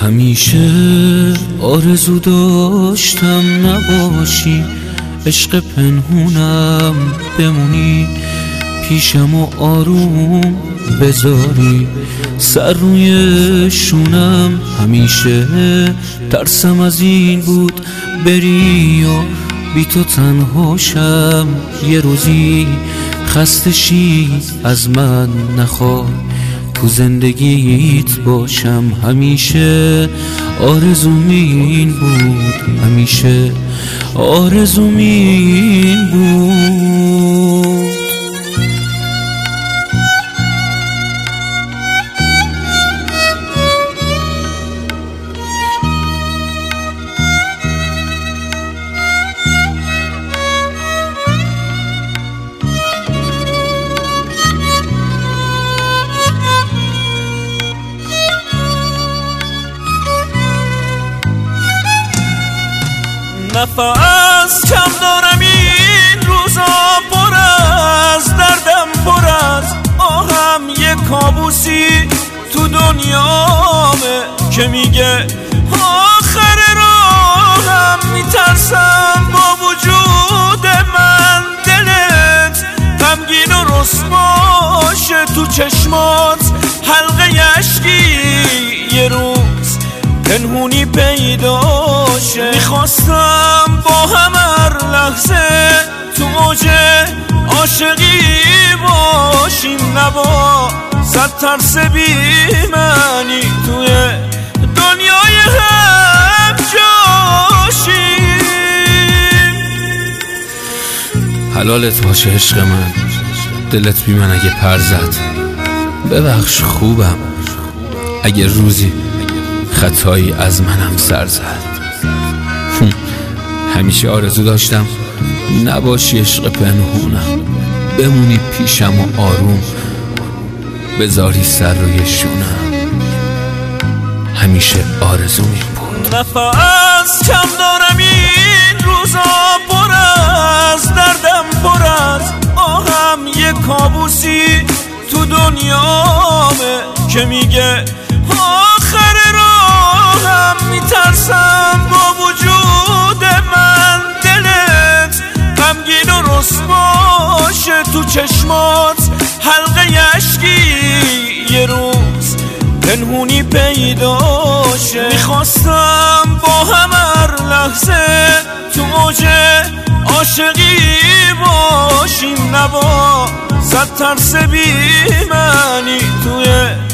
همیشه آرزو داشتم نباشی، عشق پنهونم بمونی پیشم و آروم بذاری سر روی شونم. همیشه ترسم از این بود بری و بی تو تنهاشم، یه روزی خسته شی از من نخوای تو زندگیت باشم. همیشه آرزوم این بود، همیشه آرزوم این بود. نفس کم دارم این روزا، پر از دردم پر از آهم، یه کابوسی تو دنیامه که میگه آخر راهم. میترسم با وجود من دلت غمگین و رسواشه، تو چشمات حلقه اشکی یه روز پنهونی پیدا شه. میخواستم با هم هر لحظه تو اوج عاشقی باشیم، نبا صد ترس بی‌معنی توی دنیای هم جاشیم. حلالت باشه عشق من، دلت بی من اگه پر زد، ببخش خوبم اگه روزی خطایی از منم سر زد. همیشه آرزو داشتم نباشی عشق پنهونم، بمونی پیشم و آروم بذاری سر روی شونم. همیشه آرزوم این بود. نفس کم دارم این روزا، پر از دردم پر از آهم، یه کابوسی تو دنیامه که میگه آخر راهم. میترسم با وجود من دلت غمگین و رسواشه، تو چشمات حلقه اشکی یه روز پنهونی پیدا شه. میخواستم با هم هر لحظه تو اوج عاشقی باشیم، نبا صد ترس بی‌معنی توی